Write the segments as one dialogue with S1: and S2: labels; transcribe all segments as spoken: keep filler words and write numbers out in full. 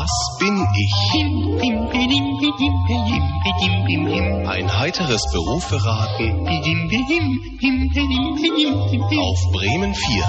S1: Was bin ich? Ein heiteres Berufsverraten auf Bremen vier.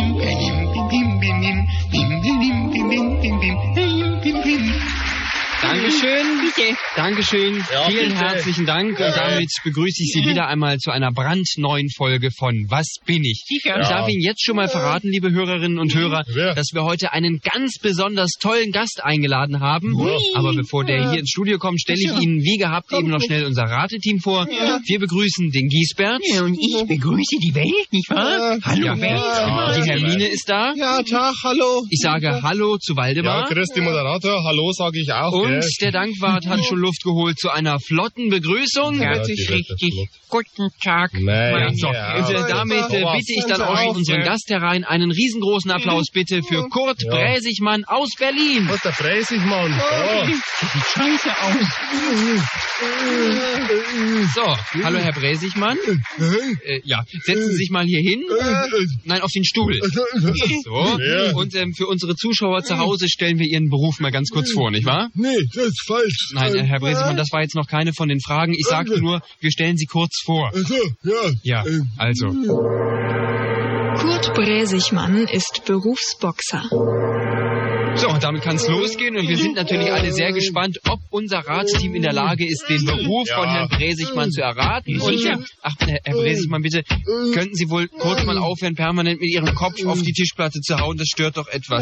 S2: Dankeschön.
S3: Bitte.
S2: Dankeschön.
S4: Ja,
S2: Vielen
S4: bitte.
S2: herzlichen Dank. Und damit begrüße ich Sie wieder einmal zu einer brandneuen Folge von Was bin ich?
S3: Sicher.
S2: Ich
S4: Ja.
S2: darf Ihnen jetzt schon mal verraten, liebe Hörerinnen und Hörer,
S4: Ja.
S2: dass wir heute einen ganz besonders tollen Gast eingeladen haben.
S4: Ja.
S2: Aber bevor der hier ins Studio kommt, stelle ich Ihnen wie gehabt eben noch schnell unser Rateteam vor. Wir begrüßen den Giesbert.
S3: Ja, und ich begrüße die Welt, nicht wahr?
S4: Ja.
S3: Hallo
S2: Ja.
S3: Welt.
S2: Die Hermine ist da.
S4: Ja, Tag, hallo.
S2: Ich sage Hallo zu
S4: Ja,
S2: Waldemar.
S4: grüß die Moderator. Hallo, sage ich auch.
S2: Und
S4: gell?
S2: der Dankwart hat schon Luft geholt zu einer flotten Begrüßung.
S4: Ja,
S3: Das
S4: die
S3: ist
S4: wird
S3: richtig.
S4: flott.
S3: Guten Tag.
S4: Nein,
S2: Ja, so.
S4: ja,
S2: Und äh,
S4: aber-
S2: damit äh,
S4: aber-
S2: bitte ich dann auch schon unseren Gast herein. Einen riesengroßen Applaus bitte für Kurt
S4: Ja.
S2: Bräsigmann aus Berlin.
S4: Was, der Fräsig, Mann. Ja.
S3: Sieht scheiße aus.
S2: So, hallo Herr Bräsigmann. Äh, ja, setzen Sie sich mal hier hin. Nein, auf den Stuhl. So.
S4: Ja.
S2: Und ähm, für unsere Zuschauer zu Hause stellen wir Ihren Beruf mal ganz kurz vor, nicht wahr?
S4: Nee, das ist falsch.
S2: Nein, äh, Herr Bräsigmann, das war jetzt noch keine von den Fragen. Ich sagte nur, wir stellen Sie kurz vor.
S4: Also, ja.
S2: Ja, also.
S5: Kurt Bräsigmann ist Berufsboxer.
S2: So, und damit kann es losgehen und wir sind natürlich alle sehr gespannt, ob unser Ratsteam in der Lage ist, den Beruf
S4: Ja.
S2: von Herrn Bräsigmann zu erraten. Und,
S3: Sicher.
S2: ach, Herr Herr Bräsigmann, bitte, könnten Sie wohl kurz mal aufhören, permanent mit Ihrem Kopf auf die Tischplatte zu hauen? Das stört doch etwas.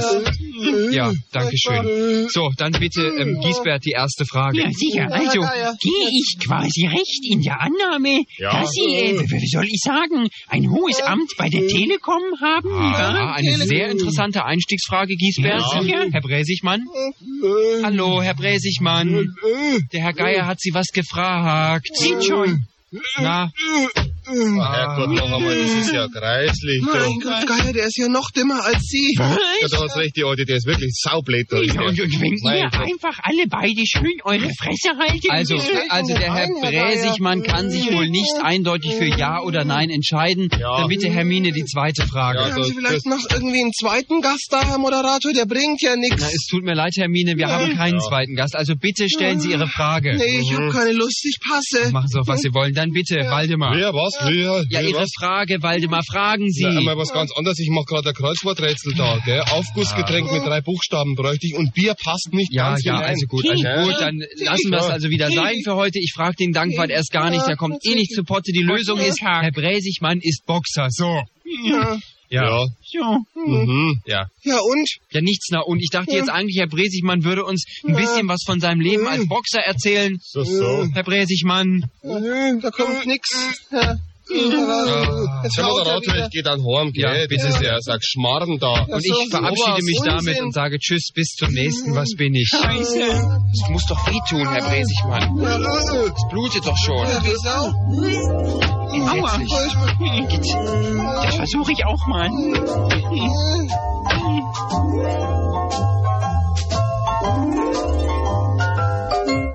S2: Ja, danke schön. So, dann bitte, ähm, Giesbert, die erste Frage.
S3: Ja, sicher. Also, gehe ich quasi recht in der Annahme,
S4: Ja.
S3: dass Sie, äh, wie soll ich sagen, ein hohes Amt bei der Telekom haben?
S2: Ah, eine sehr interessante Einstiegsfrage, Giesbert.
S3: Ja, sicher.
S2: Herr Bräsigmann? Hallo, Herr Bräsigmann. Der Herr Geier hat Sie was gefragt.
S3: Sieht schon.
S2: Na,
S4: Herrgott, noch einmal, das ist ja kreislich.
S6: Mein
S4: Du.
S6: Gott, Geier, der ist ja noch dümmer als Sie.
S4: Ja,
S3: Was?
S4: du hast recht, die Alte, der ist wirklich saublöd. da ist
S3: Ja,
S4: der.
S3: und, und wenn
S4: Mein
S3: ihr
S4: Gott.
S3: einfach alle beide schön eure Fresse haltet.
S2: Also, also der Herr Bräsigmann kann sich wohl nicht eindeutig für Ja oder Nein entscheiden.
S4: Ja.
S2: Dann bitte Hermine die zweite Frage.
S4: Ja,
S6: Haben Sie
S4: das-
S6: vielleicht noch irgendwie einen zweiten Gast da, Herr Moderator? Der bringt ja nichts.
S2: Na, es tut mir leid, Hermine, wir haben keinen
S4: Ja.
S2: zweiten Gast. Also bitte stellen Sie Ihre Frage.
S6: Nee, ich hab keine Lust, ich passe.
S2: Machen Sie doch, was Sie wollen. Dann bitte, Waldemar.
S4: Wer, was? Wer?
S2: Ja,
S4: Wer,
S2: Ihre
S4: was?
S2: Frage, Waldemar, fragen Sie.
S4: Na, einmal was ganz anderes. Ich mache gerade ein Kreuzworträtsel da, gell? Aufgussgetränk mit drei Buchstaben bräuchte ich und Bier passt nicht
S2: Ja,
S4: ganz
S2: ja,
S4: hinein.
S2: also gut, also
S4: Ja.
S2: gut, dann lassen wir es also wieder sein für heute. Ich frage den Dankwart erst gar nicht, der kommt eh nicht zu Potte. Die Lösung ist, Herr Bräsigmann ist Boxer. So.
S6: Ja.
S4: Ja.
S3: So.
S4: Mhm.
S2: Ja.
S6: Ja, und?
S2: Ja, nichts na. Und ich dachte jetzt eigentlich, Herr Bräsigmann würde uns ein bisschen was von seinem Leben als Boxer erzählen.
S4: So, so.
S2: Herr Bräsigmann.
S6: Da kommt nix. Ja.
S2: Ja.
S6: Jetzt
S4: Der
S6: haut er
S4: Moderator,
S6: wieder.
S4: ich geh dann heim, gell?
S2: Ja,
S4: Das
S2: bitte.
S4: ist ja, sag Schmarrn da.
S2: Und
S6: so,
S2: ich verabschiede mich
S6: sowas.
S2: damit
S6: Unsinn.
S2: und sage Tschüss, bis zum nächsten. Was bin ich?
S3: Scheiße.
S2: Das muss doch wehtun, Herr Bräsigmann. Es blutet doch schon.
S6: Ja, wie Sau.
S3: Aua.
S2: Entsetzlich.
S3: Das versuche ich auch mal.